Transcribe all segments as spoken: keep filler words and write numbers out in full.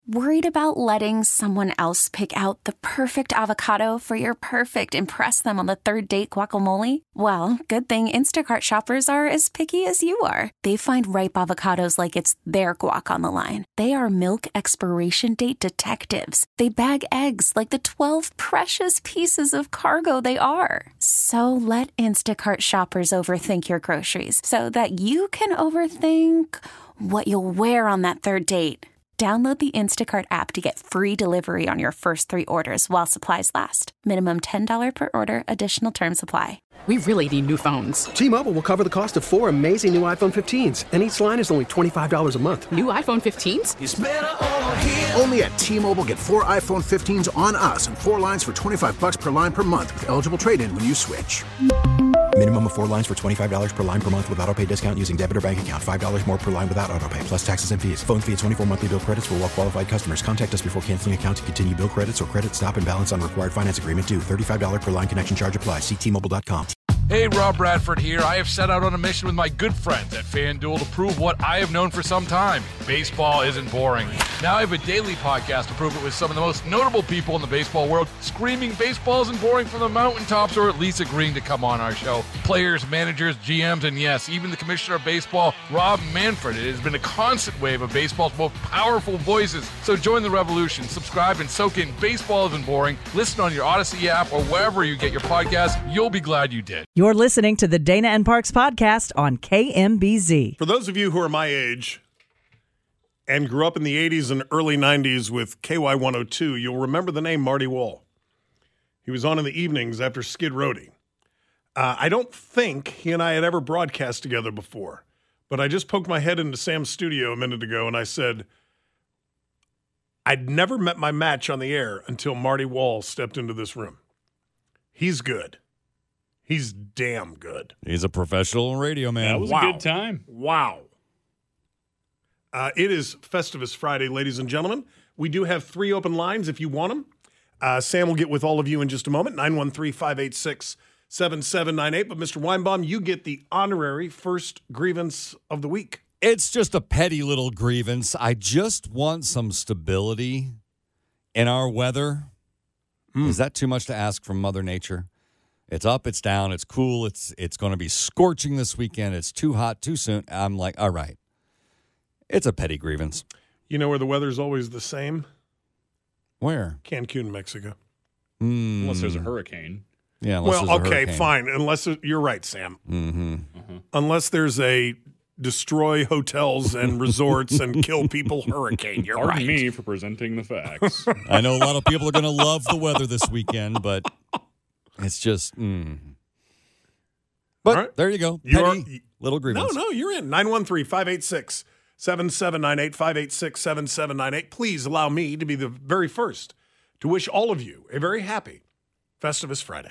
Worried about letting someone else pick out the perfect avocado for your perfect impress them on the third date guacamole? Well, good thing Instacart shoppers are as picky as you are. They find ripe avocados like it's their guac on the line. They are milk expiration date detectives. They bag eggs like the twelve precious pieces of cargo they are. So let Instacart shoppers overthink your groceries so that you can overthink what you'll wear on that third date. Download the Instacart app to get free delivery on your first three orders while supplies last. Minimum ten dollars per order. Additional terms apply. We really need new phones. T-Mobile will cover the cost of four amazing new iPhone fifteens, and each line is only twenty-five dollars a month. New iPhone fifteens? It's better over here. Only at T-Mobile, get four iPhone fifteens on us and four lines for twenty-five dollars per line per month with eligible trade-in when you switch. Minimum of four lines for twenty-five dollars per line per month with autopay discount using debit or bank account. five dollars more per line without autopay, plus taxes and fees. Phone fee at twenty-four monthly bill credits for well-qualified customers. Contact us before canceling account to continue bill credits or credit stop and balance on required finance agreement due. thirty-five dollars per line connection charge applies. See T Mobile dot com. Hey, Rob Bradford here. I have set out on a mission with my good friends at FanDuel to prove what I have known for some time. Baseball isn't boring. Now I have a daily podcast to prove it with some of the most notable people in the baseball world, screaming baseball isn't boring from the mountaintops, or at least agreeing to come on our show. Players, managers, G Ms, and yes, even the commissioner of baseball, Rob Manfred. It has been a constant wave of baseball's most powerful voices. So join the revolution. Subscribe and soak in Baseball Isn't Boring. Listen on your Odyssey app or wherever you get your podcasts. You'll be glad you did. You're listening to the Dana and Parks podcast on K M B Z. For those of you who are my age and grew up in the eighties and early nineties with K Y one oh two, you'll remember the name Marty Wall. He was on in the evenings after Skid Roadie. Uh, I don't think he and I had ever broadcast together before, but I just poked my head into Sam's studio a minute ago and I said, I'd never met my match on the air until Marty Wall stepped into this room. He's good. He's damn good. He's a professional radio man. That was wow. a good time. Wow. Uh, it is Festivus Friday, ladies and gentlemen. We do have three open lines if you want them. Uh, Sam will get with all of you in just a moment, nine one three, five eight six, seven seven nine eight. But Mister Weinbaum, you get the honorary first grievance of the week. It's just a petty little grievance. I just want some stability in our weather. Mm. Is that too much to ask from Mother Nature? It's up, it's down, it's cool, it's it's going to be scorching this weekend, it's too hot, too soon. I'm like, all right. It's a petty grievance. You know where the weather's always the same? Where? Cancun, Mexico. Mm. Unless there's a hurricane. Yeah, unless well, there's a okay, hurricane. fine. Unless it, you're right, Sam. Mm-hmm. Uh-huh. Unless there's a destroy hotels and resorts and kill people hurricane. You're Pardon right. me for presenting the facts. I know a lot of people are going to love the weather this weekend, but it's just, mm. But right. there you go. You Petty are, little grievance. No, no, you're in. nine one three, five eight six, seven seven nine eight, five eight six, seven seven nine eight. Please allow me to be the very first to wish all of you a very happy Festivus Friday.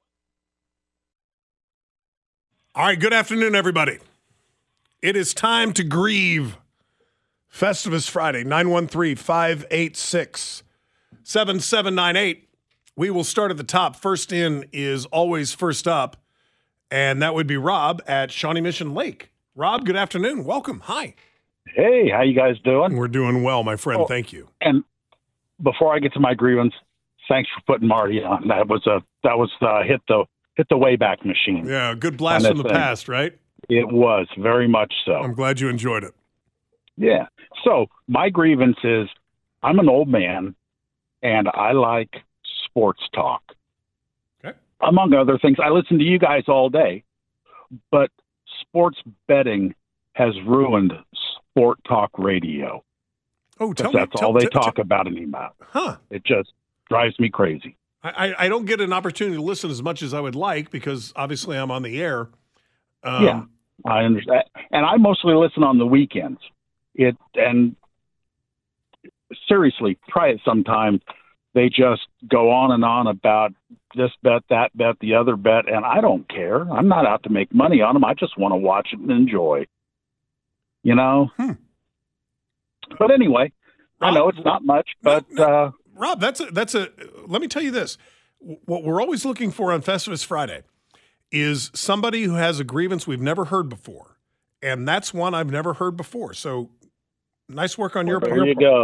All right, good afternoon, everybody. It is time to grieve. Festivus Friday, nine one three, five eight six, seven seven nine eight. We will start at the top. First in is always first up, and that would be Rob at Shawnee Mission Lake. Rob, good afternoon. Welcome. Hi. Hey, how you guys doing? We're doing well, my friend. Oh, Thank you. And before I get to my grievance, thanks for putting Marty on. That was a that was uh, hit the hit the Wayback Machine. Yeah, good blast from the thing. Past, right? It was very much so. I'm glad you enjoyed it. Yeah. So my grievance is, I'm an old man, and I like sports talk. Okay. Among other things, I listen to you guys all day, but sports betting has ruined sport talk radio. Oh, tell that's me, all tell, they t- talk t- about anymore. Huh. It just drives me crazy. I, I, I don't get an opportunity to listen as much as I would like because obviously I'm on the air. Um, yeah, I understand. And I mostly listen on the weekends. It and seriously, try it sometime. They just go on and on about this bet, that bet, the other bet, and I don't care. I'm not out to make money on them. I just want to watch it and enjoy. You know? Hmm. But anyway, Rob, I know it's not much, but no, no, uh, Rob, that's a, that's a. Let me tell you this: what we're always looking for on Festivus Friday is somebody who has a grievance we've never heard before, and that's one I've never heard before. So, nice work on well, your there part. you go.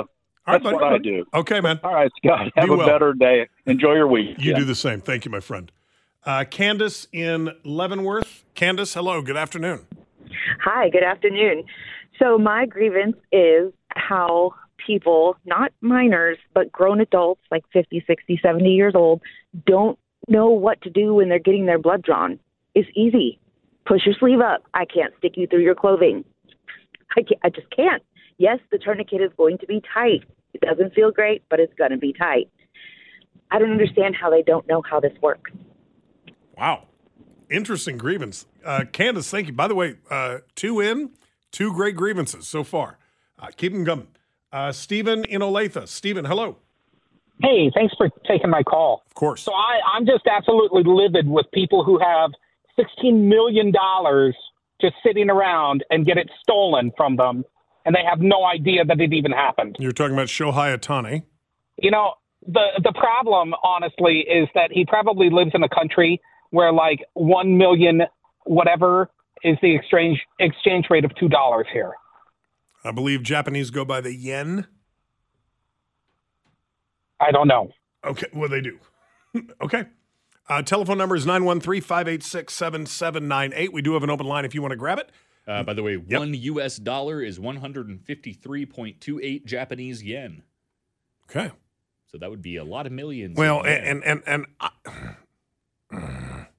All right, That's buddy. what I do. Okay, man. All right, Scott. Have Be a well. better day. Enjoy your week. You do the same. Thank you, my friend. Uh, Candace in Leavenworth. Candace, hello. Good afternoon. Hi, good afternoon. So my grievance is how people, not minors, but grown adults like fifty, sixty, seventy years old, don't know what to do when they're getting their blood drawn. It's easy. Push your sleeve up. I can't stick you through your clothing. I, can't, I just can't. Yes, the tourniquet is going to be tight. It doesn't feel great, but it's going to be tight. I don't understand how they don't know how this works. Wow. Interesting grievance. Uh, Candace, thank you. By the way, uh, two in, two great grievances so far. Uh, keep them coming. Uh, Stephen in Olathe. Stephen, hello. Hey, thanks for taking my call. Of course. So I, I'm just absolutely livid with people who have sixteen million dollars just sitting around and get it stolen from them, and they have no idea that it even happened. You're talking about Shohei Ohtani. You know, the the problem, honestly, is that he probably lives in a country where like one million whatever is the exchange exchange rate of two dollars here. I believe Japanese go by the yen. I don't know. Okay, well, they do. Okay. Uh, telephone number is nine one three, five eight six, seven seven nine eight. We do have an open line if you want to grab it. Uh, by the way, Yep. one U S dollar is one hundred fifty-three point two eight Japanese yen. Okay. So that would be a lot of millions. Well, of yen. and and and, and I,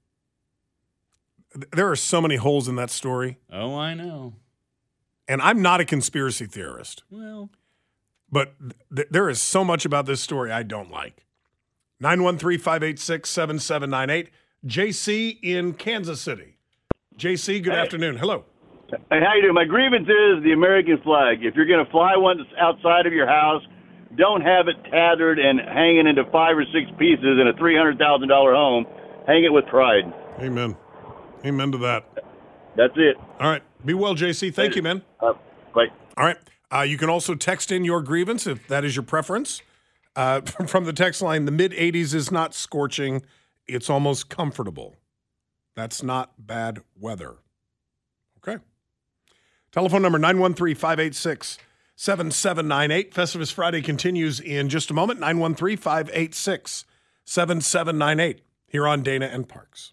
there are so many holes in that story, oh, I know. and I'm not a conspiracy theorist, Well, but th- there is so much about this story I don't like. nine one three, five eight six, seven seven nine eight. J C in Kansas City. J C, good Hey. afternoon. Hello. Hey, how you doing? My grievance is the American flag. If you're going to fly one that's outside of your house, don't have it tattered and hanging into five or six pieces in a three hundred thousand dollars home. Hang it with pride. Amen. Amen to that. That's it. All right. Be well, J C. Thank you, man. Uh, bye. All right. Uh, you can also text in your grievance if that is your preference. Uh, from the text line, the mid eighties is not scorching. It's almost comfortable. That's not bad weather. Okay. Telephone number nine one three, five eight six, seven seven nine eight. Festivus Friday continues in just a moment. nine one three, five eight six, seven seven nine eight here on Dana and Parks.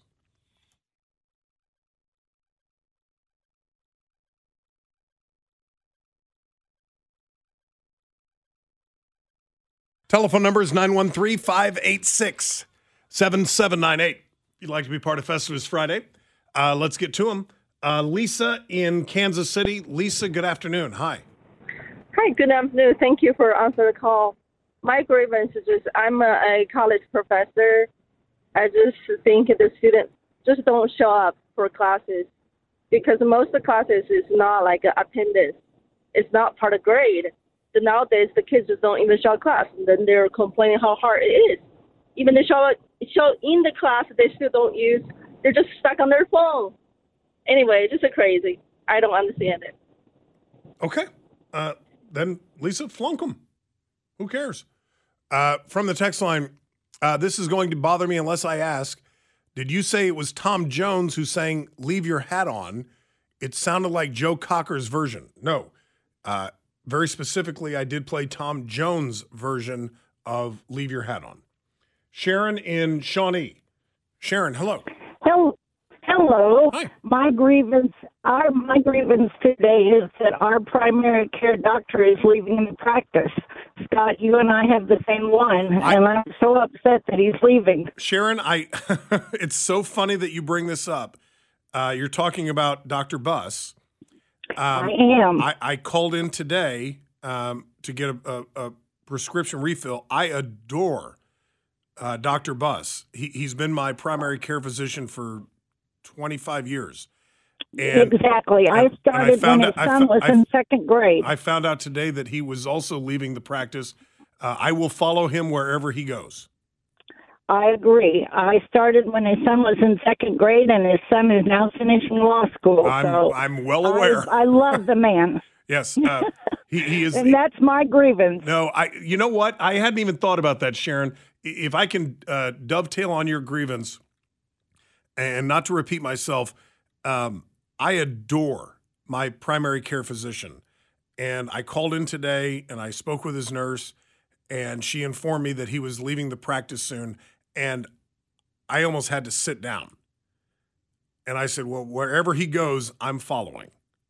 Telephone number is nine one three, five eight six, seven seven nine eight. If you'd like to be part of Festivus Friday, uh, let's get to them. Uh, Lisa in Kansas City. Lisa, good afternoon. Hi. Hi, good afternoon. Thank you for answering the call. My grievance is just I'm a, a college professor. I just think the students just don't show up for classes because most of the classes is not like an attendance. It's not part of grade. So nowadays, the kids just don't even show up class, and then they're complaining how hard it is. Even they show show in the class, they still don't use. They're just stuck on their phone. Anyway, just a crazy. I don't understand it. Okay. Uh, then, Lisa, flunk them. Who cares? Uh, from the text line, uh, this is going to bother me unless I ask. Did you say it was Tom Jones who sang Leave Your Hat On? It sounded like Joe Cocker's version. No. Uh, very specifically, I did play Tom Jones' version of Leave Your Hat On. Sharon in Shawnee. Sharon, hello. Hello. Hello. Hi. My grievance, our my grievance today is that our primary care doctor is leaving the practice. Scott, you and I have the same one, I, and I'm so upset that he's leaving. Sharon, I it's so funny that you bring this up. Uh, you're talking about Doctor Buss. Um, I am. I, I called in today um, to get a, a, a prescription refill. I adore uh, Doctor Buss. He, he's been my primary care physician for twenty-five years. And, exactly. and, I started I when out, his son was I, in second grade. I found out today that he was also leaving the practice. Uh, I will follow him wherever he goes. I agree. I started when his son was in second grade, and his son is now finishing law school. I'm, so I'm well aware. I, I love the man. Yes, uh, he, he is. And that's my grievance. No, I. You know what? I hadn't even thought about that, Sharon. If I can uh, dovetail on your grievance, and not to repeat myself, um, I adore my primary care physician, And I called in today and I spoke with his nurse, and she informed me that he was leaving the practice soon. And I almost had to sit down. And I said, well, wherever he goes, I'm following.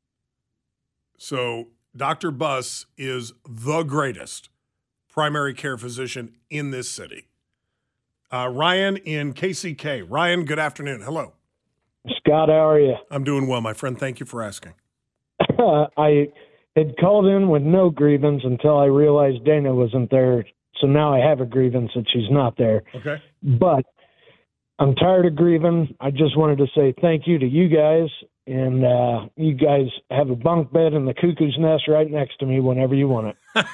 So Doctor Buss is the greatest primary care physician in this city. Uh, Ryan in K C K. Ryan, good afternoon. Hello. Scott, how are you? I'm doing well, my friend. Thank you for asking. I had called in with no grievance until I realized Dana wasn't there. So now I have a grievance that she's not there. Okay. But I'm tired of grieving. I just wanted to say thank you to you guys. And uh, you guys have a bunk bed in the cuckoo's nest right next to me whenever you want it.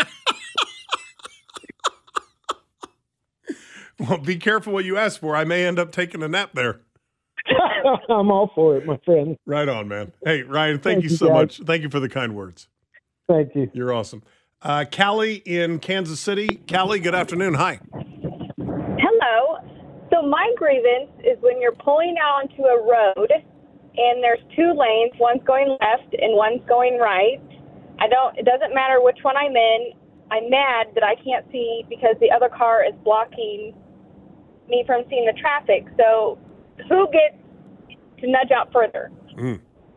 Well, be careful what you ask for. I may end up taking a nap there. I'm all for it, my friend. Right on, man. Hey, Ryan, thank, Thank you you, so guys. much. Thank you for the kind words. Thank you. You're awesome. Uh, Callie in Kansas City. Callie, good afternoon. Hi. Hello. So my grievance is when you're pulling out onto a road and there's two lanes, one's going left and one's going right. I don't, it doesn't matter which one I'm in. I'm mad that I can't see because the other car is blocking me from seeing the traffic. So who gets to nudge out further? Mm.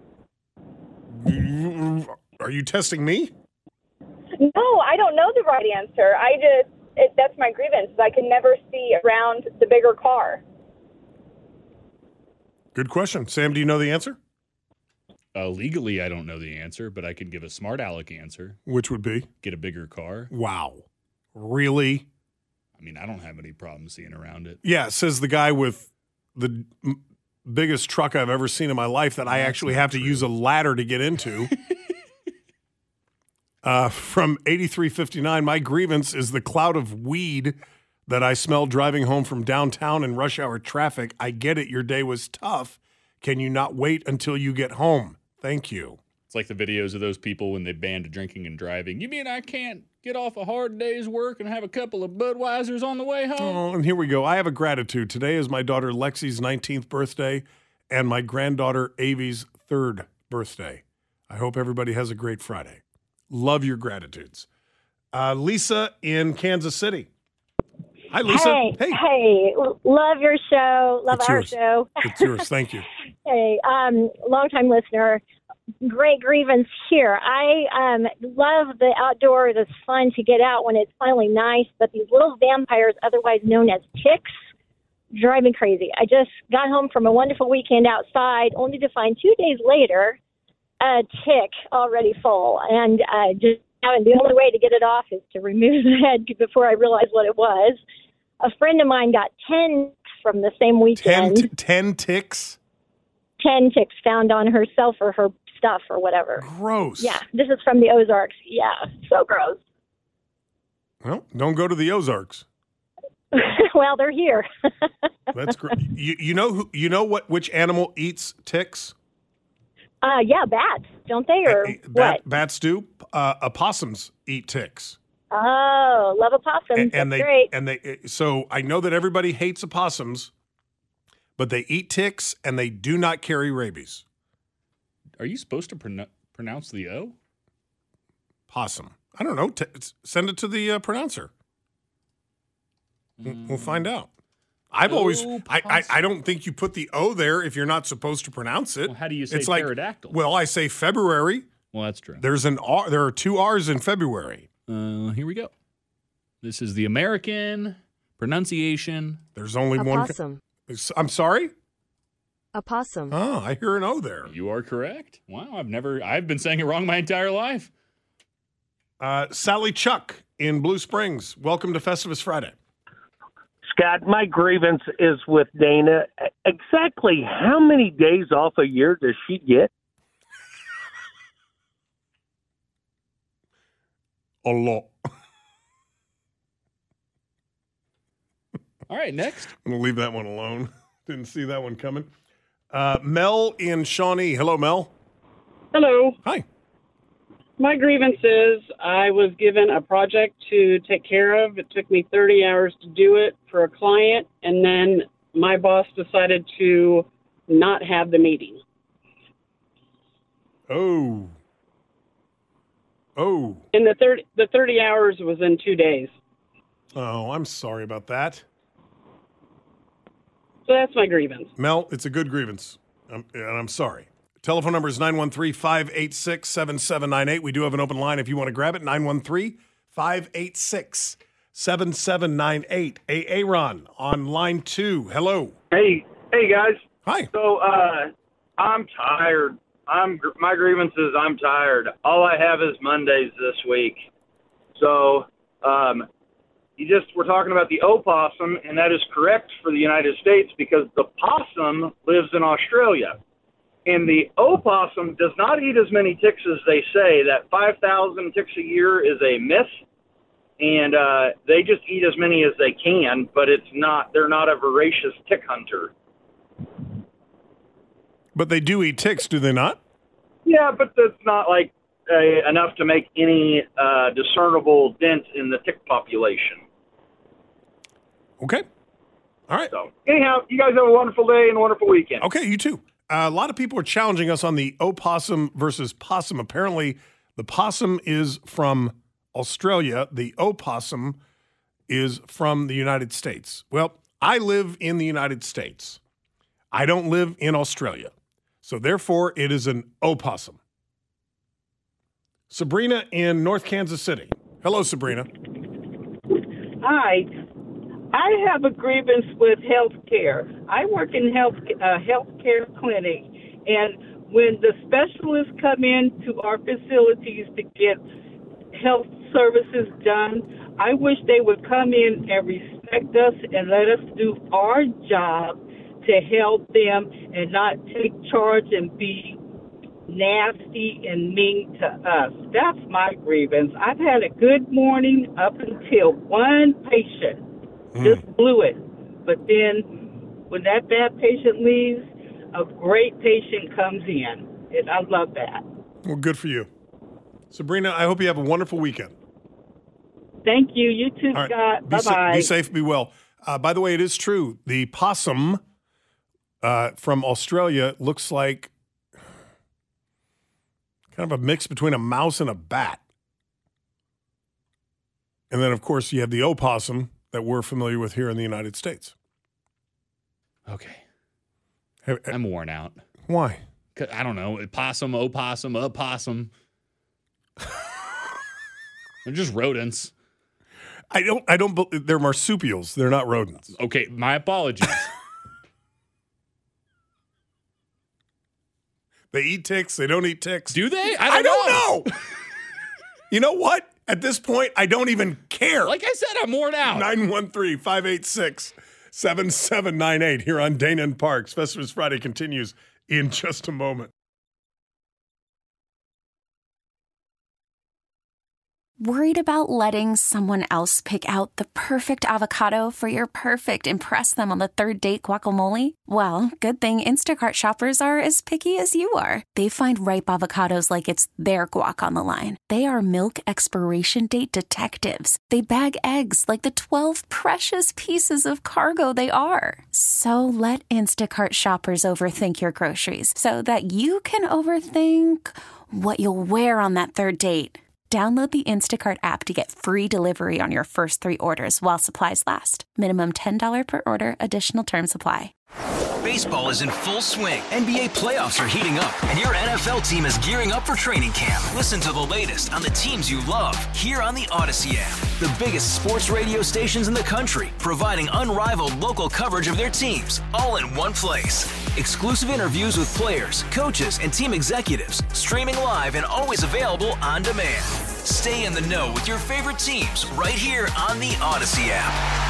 Are you testing me? No, I don't know the right answer. I just, it, that's my grievance. I can never see around the bigger car. Good question. Sam, do you know the answer? Uh, legally, I don't know the answer, but I could give a smart aleck answer. Which would be? Get a bigger car. Wow. Really? I mean, I don't have any problem seeing around it. Yeah, says the guy with the m- biggest truck I've ever seen in my life that I That's actually not have to true. use a ladder to get into. uh, from eighty-three fifty-nine, my grievance is the cloud of weed that I smelled driving home from downtown in rush hour traffic. I get it. Your day was tough. Can you not wait until you get home? Thank you. It's like the videos of those people when they banned drinking and driving. You mean I can't get off a hard day's work and have a couple of Budweisers on the way home? Oh, and here we go. I have a gratitude. Today is my daughter Lexi's nineteenth birthday and my granddaughter Avi's third birthday. I hope everybody has a great Friday. Love your gratitudes. Uh, Lisa in Kansas City. Hi, Lisa. Hey, hey, l- love your show. Love It's our yours. show. It's yours. Thank you. Hey, um, longtime listener. Great grievance here. I um, love the outdoors. It's fun to get out when it's finally nice, but these little vampires, otherwise known as ticks, drive me crazy. I just got home from a wonderful weekend outside, only to find two days later a tick already full. And uh, just the only way to get it off is to remove the head before I realized what it was. A friend of mine got ten from the same Ten, weekend. t- ten ticks? ten ticks found on herself or her stuff or whatever. Gross. Yeah, this is from the Ozarks. Yeah, so gross. Well, don't go to the Ozarks. Well, they're here. That's great. You, you know who? You know what? Which animal eats ticks? Uh, yeah, bats, don't they? Or Bat, what? bats do. Uh, opossums eat ticks. Oh, love opossums. and, That's and they great. and they so I know that everybody hates opossums, but they eat ticks and they do not carry rabies. Are you supposed to pronou- pronounce the O? Possum. I don't know. T- send it to the uh, pronouncer. Mm. We'll find out. I've Oh, always I, I I don't think you put the O there if you're not supposed to pronounce it. Well, how do you say it's like, pterodactyl? Well, I say February. Well, that's true. There's an R. There are two R's in February. Uh, here we go. This is the American pronunciation. There's only Opossum. one. I'm sorry. Opossum. Oh, I hear an O there. You are correct. Wow, I've never, I've been saying it wrong my entire life. Uh, Sally Chuck in Blue Springs. Welcome to Festivus Friday. Scott, my grievance is with Dana. Exactly how many days off a year does she get? A lot. All right, next. I'm going to leave that one alone. Didn't see that one coming. Uh, Mel in Shawnee. Hello, Mel. Hello. Hi. My grievance is I was given a project to take care of. It took me thirty hours to do it for a client, and then my boss decided to not have the meeting. Oh. Oh. And the thirty the thirty hours was in two days. Oh, I'm sorry about that. So that's my grievance. Mel, it's a good grievance, um, and I'm sorry. Telephone number is nine one three, five eight six, seven seven nine eight. We do have an open line if you want to grab it, nine one three, five eight six, seven seven nine eight. Hey, Aaron on line two. Hello. Hey, hey guys. Hi. So, uh, I'm tired. I'm my grievance is I'm tired. All I have is Mondays this week. So, um, you just we're talking about the opossum, and that is correct for the United States because the possum lives in Australia. And the opossum does not eat as many ticks as they say. That five thousand ticks a year is a myth, and uh, they just eat as many as they can, but it's not. They're not a voracious tick hunter. But they do eat ticks, do they not? Yeah, but that's not like uh, enough to make any uh, discernible dent in the tick population. Okay. All right. So anyhow, you guys have a wonderful day and a wonderful weekend. Okay, you too. Uh, a lot of people are challenging us on the opossum versus possum. Apparently, the possum is from Australia. The opossum is from the United States. Well, I live in the United States. I don't live in Australia. So therefore, it is an opossum. Sabrina in North Kansas City. Hello, Sabrina. Hi. I have a grievance with health care. I work in health uh, healthcare clinic, and when the specialists come into our facilities to get health services done, I wish they would come in and respect us and let us do our job to help them and not take charge and be nasty and mean to us. That's my grievance. I've had a good morning up until one patient mm. just blew it. But then when that bad patient leaves, a great patient comes in. And I love that. Well, good for you. Sabrina, I hope you have a wonderful weekend. Thank you. You too, right. Scott. Be Bye-bye. Sa- be safe, be well. Uh, by the way, it is true. The possum uh, from Australia looks like kind of a mix between a mouse and a bat. And then, of course, you have the opossum that we're familiar with here in the United States. Okay. Have, I'm worn out. Why? 'Cause I don't know. Possum, opossum, opossum. They're just rodents. I don't, I don't, be- they're marsupials. They're not rodents. Okay, my apologies. They eat ticks. They don't eat ticks. Do they? I don't, I don't know. know. You know what? At this point, I don't even care. Like I said, I'm worn out. nine one three, five eight six, seven seven nine eight here on Dana and Parks. Festivus Friday continues in just a moment. Worried about letting someone else pick out the perfect avocado for your perfect impress them on the third date guacamole? Well, good thing Instacart shoppers are as picky as you are. They find ripe avocados like it's their guac on the line. They are milk expiration date detectives. They bag eggs like the twelve precious pieces of cargo they are. So let Instacart shoppers overthink your groceries so that you can overthink what you'll wear on that third date. Download the Instacart app to get free delivery on your first three orders while supplies last. Minimum ten dollars per order. Additional terms apply. Baseball is in full swing. N B A playoffs are heating up, and your N F L team is gearing up for training camp. Listen to the latest on the teams you love here on the Odyssey app. The biggest sports radio stations in the country, providing unrivaled local coverage of their teams, all in one place. Exclusive interviews with players, coaches, and team executives, streaming live and always available on demand. Stay in the know with your favorite teams right here on the Odyssey app.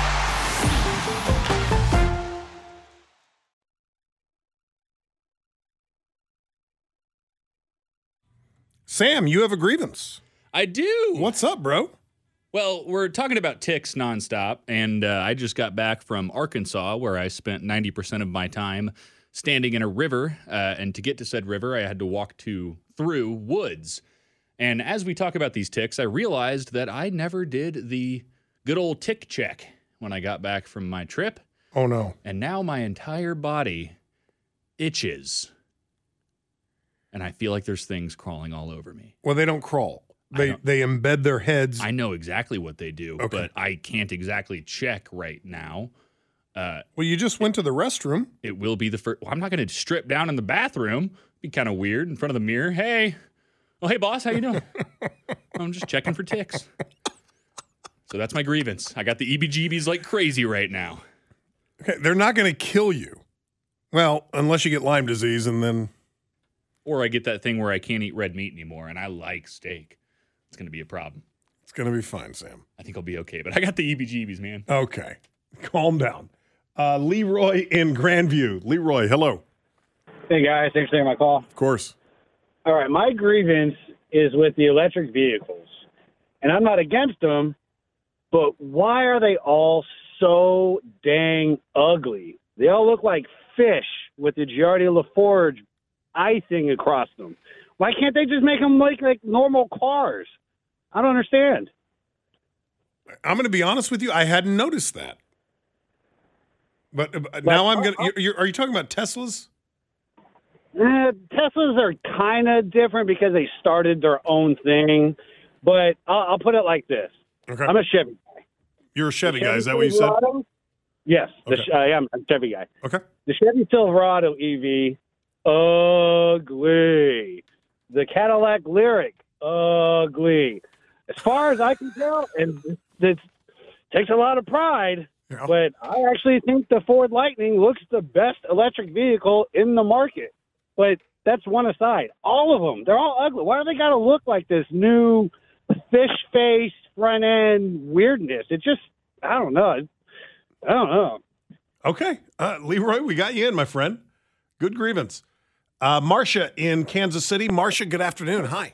Sam, you have a grievance. I do. What's up, bro? Well, we're talking about ticks nonstop, and uh, I just got back from Arkansas, where I spent ninety percent of my time standing in a river, uh, and to get to said river, I had to walk to through woods. And as we talk about these ticks, I realized that I never did the good old tick check when I got back from my trip. Oh, no. And now my entire body itches. And I feel like there's things crawling all over me. Well, they don't crawl. They they embed their heads. I know exactly what they do, Okay. but I can't exactly check right now. Uh, well, you just went to the restroom. It will be the first. Well, I'm not going to strip down in the bathroom. Be kind of weird in front of the mirror. Hey, oh hey boss, how you doing? I'm just checking for ticks. So that's my grievance. I got the E B G Bs like crazy right now. Okay, they're not going to kill you. Well, unless you get Lyme disease, and then, or I get that thing where I can't eat red meat anymore, and I like steak. It's going to be a problem. It's going to be fine, Sam. I think I'll be okay, but I got the E B G Bs, man. Okay, calm down. Uh, Leroy in Grandview. Leroy, hello. Hey, guys. Thanks for taking my call. Of course. All right. My grievance is with the electric vehicles. And I'm not against them, but why are they all so dang ugly? They all look like fish with the Giardia LaForge icing across them. Why can't they just make them like, like normal cars? I don't understand. I'm going to be honest with you. I hadn't noticed that. But, but now I'm going to. You're, you're, are you talking about Teslas? Uh, Teslas are kind of different because they started their own thing. But I'll, I'll put it like this. Okay. I'm a Chevy guy. You're a Chevy, The guy. Is that what you said? Silverado? Yes. The, Okay. I am a Chevy guy. Okay. The Chevy Silverado E V, ugly. The Cadillac Lyric, ugly. As far as I can tell, and it takes a lot of pride, but I actually think the Ford Lightning looks the best electric vehicle in the market. But that's one aside. All of them, they're all ugly. Why do they got to look like this new fish face front end weirdness? It just, I don't know. I don't know. Okay. Uh, Leroy, we got you in, my friend. Good grievance. Uh, Marcia in Kansas City. Marcia, good afternoon. Hi.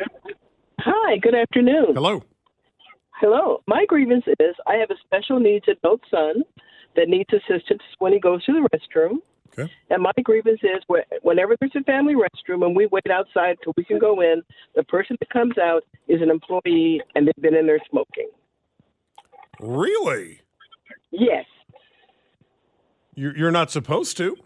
Hi, good afternoon. Hello. Hello. My grievance is I have a special needs adult son that needs assistance when he goes to the restroom. Okay. And my grievance is wh- whenever there's a family restroom and we wait outside till we can go in, the person that comes out is an employee and they've been in there smoking. Really? Yes. You're, you're not supposed to.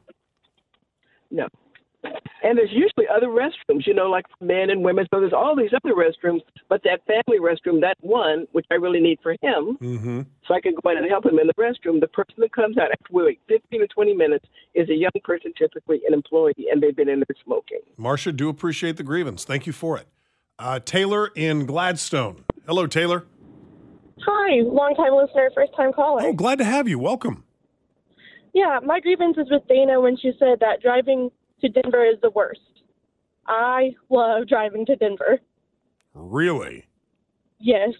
No. And there's usually other restrooms, you know, like for men and women. So there's all these other restrooms, but that family restroom, that one, which I really need for him, Mm-hmm. so I can go in and help him in the restroom, the person that comes out after we wait fifteen or twenty minutes is a young person, typically an employee, and they've been in there smoking. Marcia, do appreciate the grievance. Thank you for it. Uh, Taylor in Gladstone. Hello, Taylor. Hi, long-time listener, first-time caller. Oh, glad to have you. Welcome. Yeah, my grievance is with Dana when she said that driving to Denver is the worst. I love driving to Denver. Really? Yes.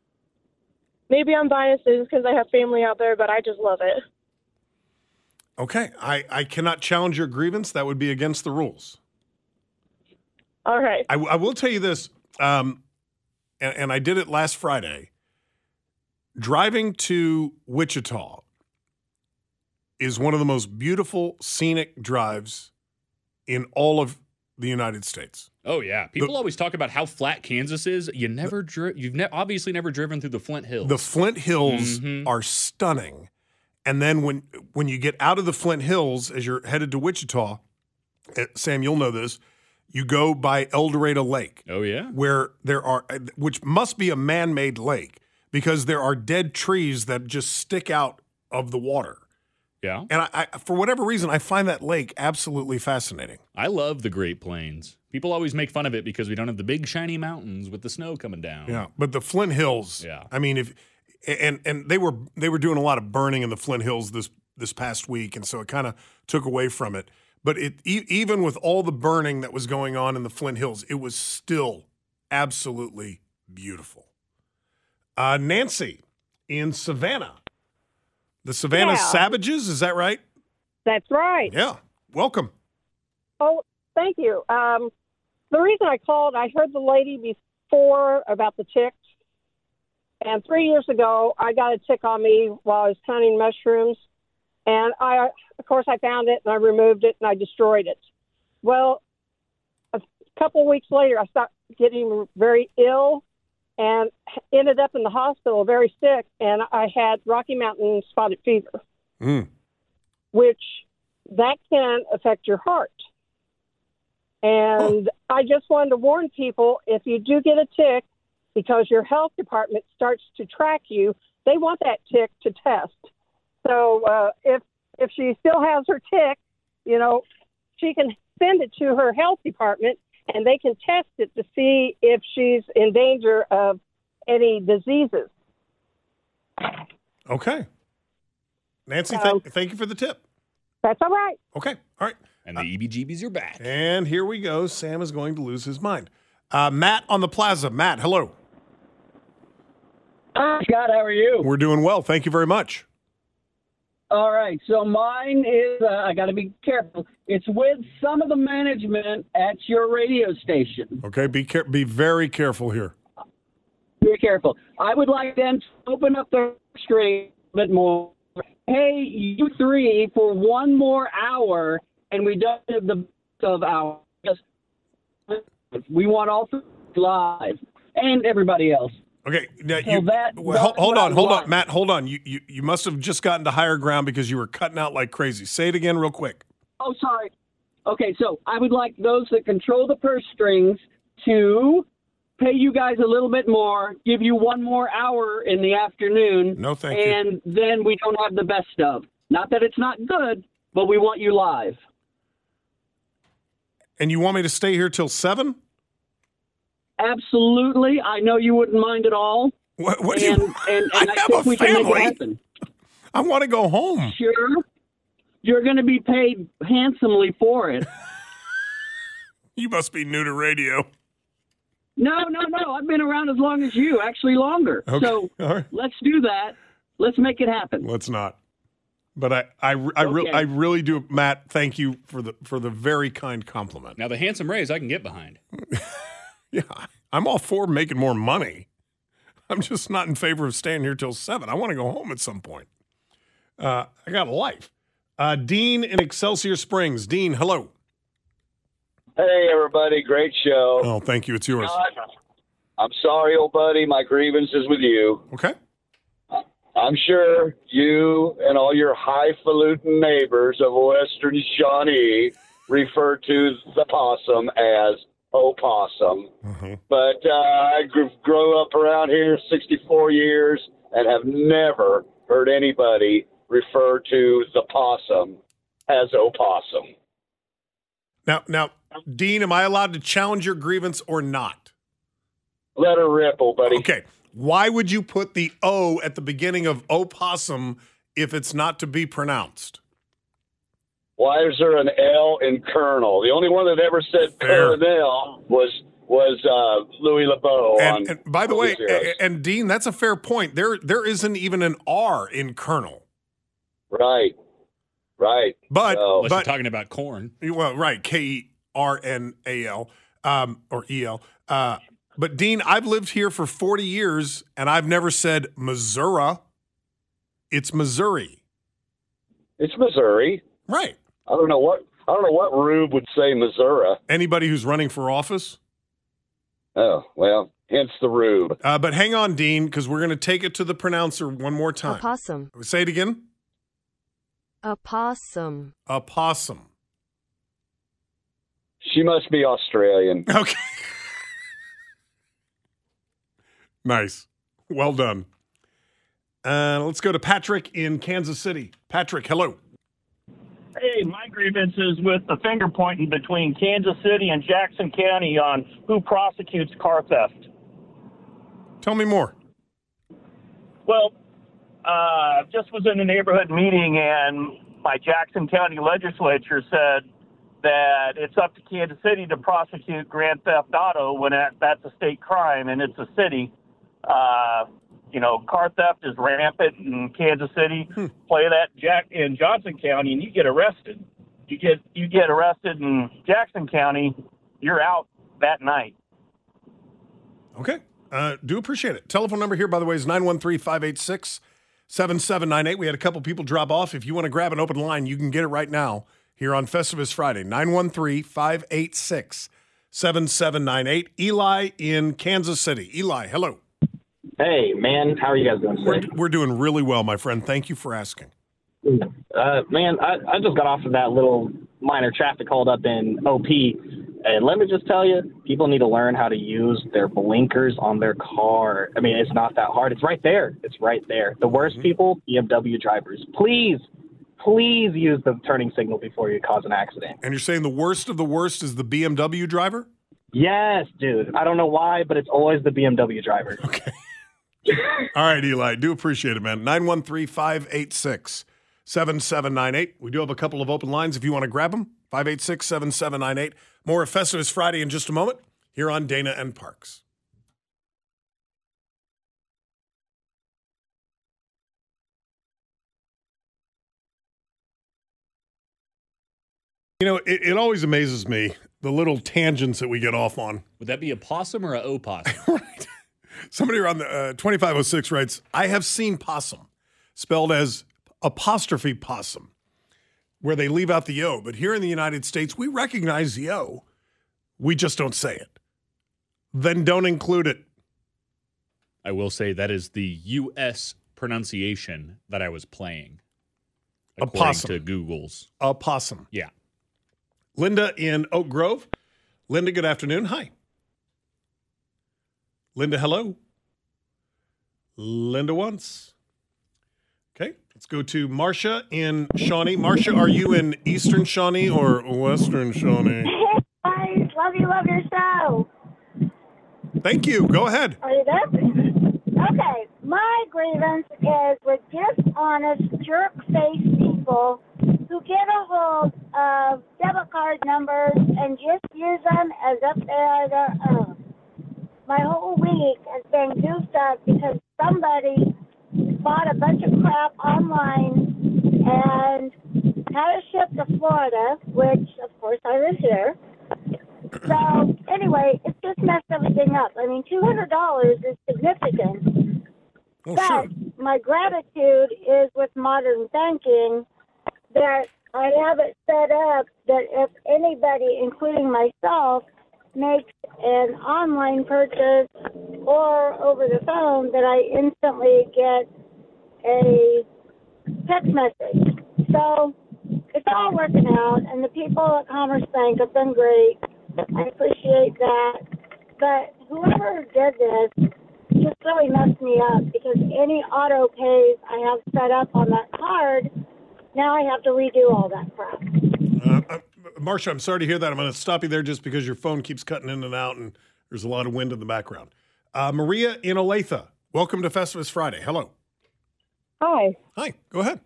Maybe I'm biased because I have family out there, but I just love it. Okay. I, I cannot challenge your grievance. That would be against the rules. All right. I, I will tell you this, um, and, and I did it last Friday. Driving to Wichita is one of the most beautiful scenic drives in all of the United States. Oh yeah, people The- always talk about how flat Kansas is. You never, dri- you've ne- obviously never driven through the Flint Hills. The Flint Hills Mhm. are stunning. And then when when you get out of the Flint Hills, as you're headed to Wichita, eh, Sam, you'll know this, you go by El Dorado Lake. Oh yeah, where there are, which must be a man-made lake because there are dead trees that just stick out of the water. Yeah. And I, I, for whatever reason, I find that lake absolutely fascinating. I love the Great Plains. People always make fun of it because we don't have the big shiny mountains with the snow coming down. Yeah, but the Flint Hills. Yeah. I mean, if and and they were they were doing a lot of burning in the Flint Hills this this past week, and so it kind of took away from it. But it e- even with all the burning that was going on in the Flint Hills, it was still absolutely beautiful. Uh, Nancy in Savannah, the Savannah Yeah. Savages, is that right? That's right. Yeah. Welcome. Oh, thank you. Um, the reason I called, I heard the lady before about the ticks. And three years ago, I got a tick on me while I was hunting mushrooms. And I, of course, I found it and I removed it and I destroyed it. Well, a couple of weeks later, I started getting very ill and ended up in the hospital very sick. And I had Rocky Mountain spotted fever, Mm. which that can affect your heart. And I just wanted to warn people, if you do get a tick, because your health department starts to track you. They want that tick to test. So uh, if if she still has her tick, you know, she can send it to her health department, and they can test it to see if she's in danger of any diseases. Okay. Nancy, So- thank, thank you for the tip. That's all right. Okay. All right. And the E B G Bs are back. And here we go. Sam is going to lose his mind. Uh, Matt on the plaza. Matt, hello. Hi, Scott. How are you? We're doing well. Thank you very much. All right. So mine is, uh, I got to be careful. It's with some of the management at your radio station. Okay. Be care- Be very careful here. Be careful. I would like them to open up their screen a bit more. Hey, you three for one more hour, and we don't have the of hours. We want all three live, and everybody else. Okay. Now So you, that- well, hold, that's hold what on. I Hold want. on. Matt, hold on. You, you, you must have just gotten to higher ground because you were cutting out like crazy. Say it again real quick. Oh, sorry. Okay, so I would like those that control the purse strings to pay you guys a little bit more, give you one more hour in the afternoon. No, thank you. And then we don't have the best of. Not that it's not good, but we want you live. And you want me to stay here till seven? Absolutely. I know you wouldn't mind at all. What, what do and, you, and, and I I, have think a we can make family. it happen. I want to go home. Sure. You're going to be paid handsomely for it. You must be new to radio. No, no, no. I've been around as long as you, actually longer. Okay. So All right. let's do that. Let's make it happen. Let's not. But I, I, I, re- Okay. I really do, Matt. Thank you for the for the very kind compliment. Now, the handsome raise I can get behind. Yeah, I'm all for making more money. I'm just not in favor of staying here till seven. I want to go home at some point. Uh, I got a life. Uh, Dean in Excelsior Springs. Dean, hello. Hey, everybody. Great show. Oh, thank you. It's yours. God, I'm sorry, old buddy. My grievance is with you. Okay. I'm sure you and all your highfalutin neighbors of Western Shawnee refer to the possum as opossum. Mm-hmm. But uh, I grew, grew up around here sixty-four years and have never heard anybody refer to the possum as opossum. Now, now, Dean, am I allowed to challenge your grievance or not? Let her rip, old buddy. Okay. Why would you put the O at the beginning of opossum if it's not to be pronounced? Why is there an L in Colonel? The only one that ever said Colonel was was uh, Louis LeBeau. And, on and by the way, Louis Zeros. a- and Dean, that's a fair point. There, there isn't even an R in Colonel. Right, right. But, Unless but you're talking about corn. well, right, K E R N A L um, or E L. Uh, but Dean, I've lived here for forty years, and I've never said Missouri. It's Missouri. It's Missouri. Right. I don't know what I don't know what Rube would say Missouri. Anybody who's running for office. Oh, well, hence the Rube. Uh, but hang on, Dean, because we're going to take it to the pronouncer one more time. Opossum. Say it again. Opossum. Opossum. She must be Australian. Okay. Nice. Well done. Uh, let's go to Patrick in Kansas City. Patrick, hello. Hey, my grievance is with the finger pointing between Kansas City and Jackson County on who prosecutes car theft. Tell me more. Well, uh, just was in a neighborhood meeting, and my Jackson County legislature said that it's up to Kansas City to prosecute grand theft auto when that, that's a state crime and it's a city. Uh, you know, car theft is rampant in Kansas City. Hmm. Play that Jack in Johnson County, and you get arrested. You get you get arrested in Jackson County, you're out that night. Okay. Uh, do appreciate it. Telephone number here, by the way, is nine one three, five eight six, seven seven nine eight. We had a couple people drop off. If you want to grab an open line, you can get it right now here on Festivus Friday. nine one three, five eight six, seven seven nine eight. Eli in Kansas City. Eli, hello. Hey, man, how are you guys doing today? We're, we're doing really well, my friend. Thank you for asking. Uh, man, I, I just got off of that little minor traffic hold up in O P. And let me just tell you, people need to learn how to use their blinkers on their car. I mean, it's not that hard. It's right there. It's right there. The worst people, B M W drivers. Please, please use the turning signal before you cause an accident. And you're saying the worst of the worst is the B M W driver? Yes, dude. I don't know why, but it's always the B M W driver. Okay. All right, Eli. Do appreciate it, man. nine one three, five eight six, seven seven nine eight. We do have a couple of open lines if you want to grab them. five eight six, seven seven nine eight. More of Festivus Friday in just a moment here on Dana and Parks. You know, it, it always amazes me, the little tangents that we get off on. Would that be a possum or a opossum? Right. Somebody around the uh, twenty-five oh six writes, I have seen possum, spelled as apostrophe possum, where they leave out the O. But here in the United States, we recognize the O. We just don't say it. Then don't include it. I will say that is the U S pronunciation that I was playing. According Opossum. to Google's. Opossum. Yeah. Linda in Oak Grove. Linda, good afternoon. Hi. Linda, hello. Linda once. Okay, let's go to Marcia in Shawnee. Marcia, are you in Eastern Shawnee or Western Shawnee? Hey, guys. Love you, love your show. Thank you. Go ahead. Are you there? Okay, my grievance is with dishonest, jerk-faced people who get a hold of debit card numbers and just use them as if they are their own. My whole week has been goofed up because somebody bought a bunch of crap online and had it shipped to Florida, which, of course, I live here. So, anyway, it's just messed everything up. I mean, two hundred dollars is significant. Oh, but sure. my gratitude is with modern banking that I have it set up that if anybody, including myself, makes an online purchase or over the phone, that I instantly get a text message. So it's all working out, and the people at Commerce Bank have been great. I appreciate that. But whoever did this just really messed me up, because any auto pays I have set up on that card, now I have to redo all that crap. Uh, uh, Marcia, I'm sorry to hear that. I'm going to stop you there just because your phone keeps cutting in and out, and there's a lot of wind in the background. Uh, Maria in Olathe, welcome to Festivus Friday. Hello. Hi. Hi. Go ahead.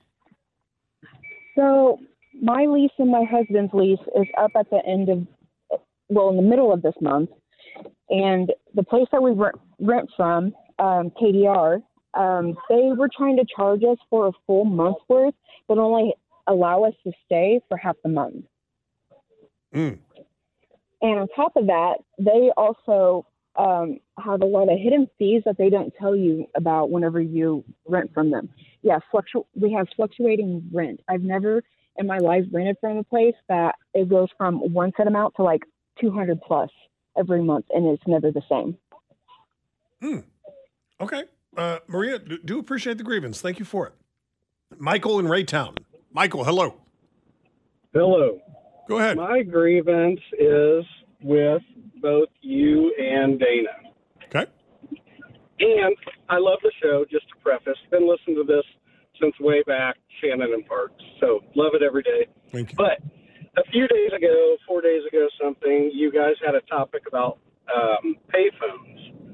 So my lease and my husband's lease is up at the end of, well, in the middle of this month. And the place that we rent, rent from, um, K D R, um, they were trying to charge us for a full month's worth, but only allow us to stay for half the month. Mm. And on top of that, they also um, have a lot of hidden fees that they don't tell you about whenever you rent from them. Yeah, fluctu- we have fluctuating rent. I've never in my life rented from a place that it goes from one set amount to like two hundred plus every month, and it's never the same. Hmm. Okay. Uh, Maria, do, do appreciate the grievance. Thank you for it. Michael in Raytown. Michael, hello. Hello. Go ahead. My grievance is with both you and Dana. Okay. And I love the show, just to preface. Been listening to this since way back, Shannon and Parks. So love it every day. Thank you. But a few days ago, four days ago something, you guys had a topic about um, payphones.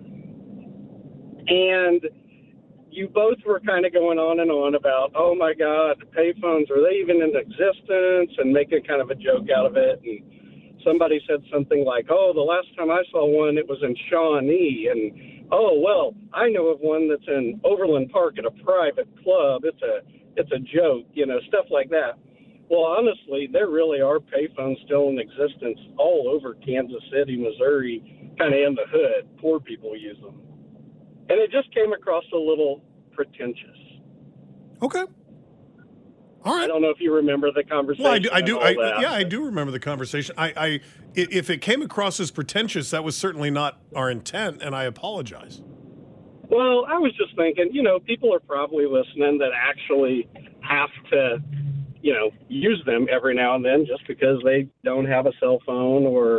And you both were kind of going on and on about, oh, my God, the payphones, are they even in existence? And making kind of a joke out of it. And somebody said something like, oh, the last time I saw one, it was in Shawnee. And, oh, well, I know of one that's in Overland Park at a private club. It's a it's a joke, you know, stuff like that. Well, honestly, there really are payphones still in existence all over Kansas City, Missouri, kind of in the hood. Poor people use them. And it just came across a little pretentious. Okay. All right. I don't know if you remember the conversation. Well, I do. I do. and all I, that. yeah, I do remember the conversation. I, I, i- if it came across as pretentious, that was certainly not our intent, and I apologize. Well, I was just thinking, you know, people are probably listening that actually have to, you know, use them every now and then just because they don't have a cell phone or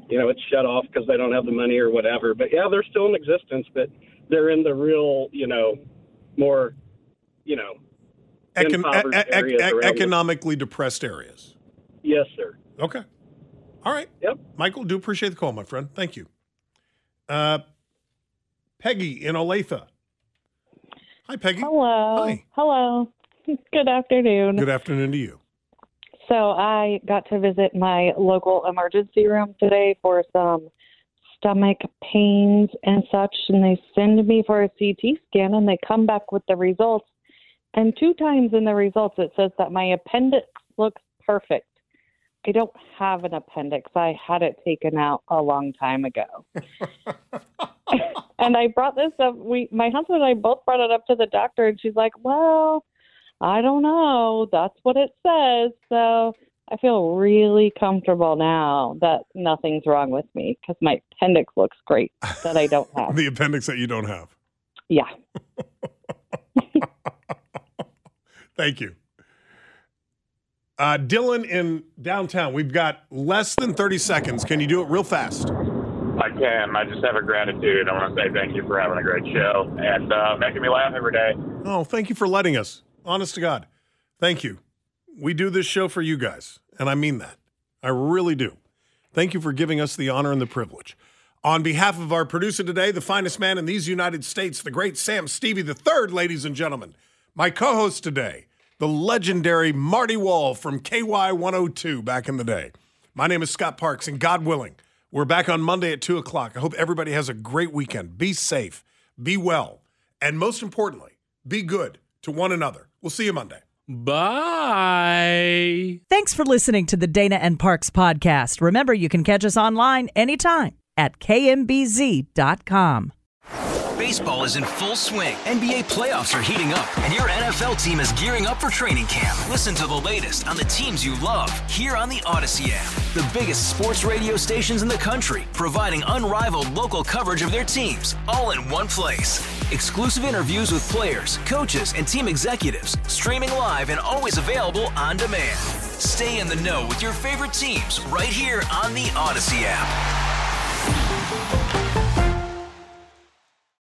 you know, it's shut off because they don't have the money or whatever. But yeah, they're still in existence, but they're in the real, you know, more, you know, Econ- impoverished e- e- areas e- around economically depressed areas. Yes, sir. Okay. All right. Yep. Michael, do appreciate the call, my friend. Thank you. Uh, Peggy in Olathe. Hi, Peggy. Hello. Hi. Hello. Good afternoon. Good afternoon to you. So I got to visit my local emergency room today for some stomach pains and such, and they send me for a C T scan, and they come back with the results. And two times in the results, it says that my appendix looks perfect. I don't have an appendix. I had it taken out a long time ago. And I brought this up. We, my husband and I both brought it up to the doctor, and she's like, well, I don't know. That's what it says. So I feel really comfortable now that nothing's wrong with me because my appendix looks great that I don't have. The appendix that you don't have. Yeah. Thank you. Uh, Dylan in downtown. We've got less than thirty seconds. Can you do it real fast? I can. I just have a gratitude. I want to say thank you for having a great show and uh, making me laugh every day. Oh, thank you for letting us. Honest to God. Thank you. We do this show for you guys, and I mean that. I really do. Thank you for giving us the honor and the privilege. On behalf of our producer today, the finest man in these United States, the great Sam Stevie the third, ladies and gentlemen, my co-host today, the legendary Marty Wall from K Y one oh two back in the day. My name is Scott Parks, and God willing, we're back on Monday at two o'clock. I hope everybody has a great weekend. Be safe, be well, and most importantly, be good to one another. We'll see you Monday. Bye. Thanks for listening to the Dana and Parks podcast. Remember, you can catch us online anytime at K M B Z dot com. Baseball is in full swing. N B A playoffs are heating up, and your N F L team is gearing up for training camp. Listen to the latest on the teams you love here on the Odyssey app. The biggest sports radio stations in the country, providing unrivaled local coverage of their teams, all in one place. Exclusive interviews with players, coaches, and team executives, streaming live and always available on demand. Stay in the know with your favorite teams right here on the Odyssey app.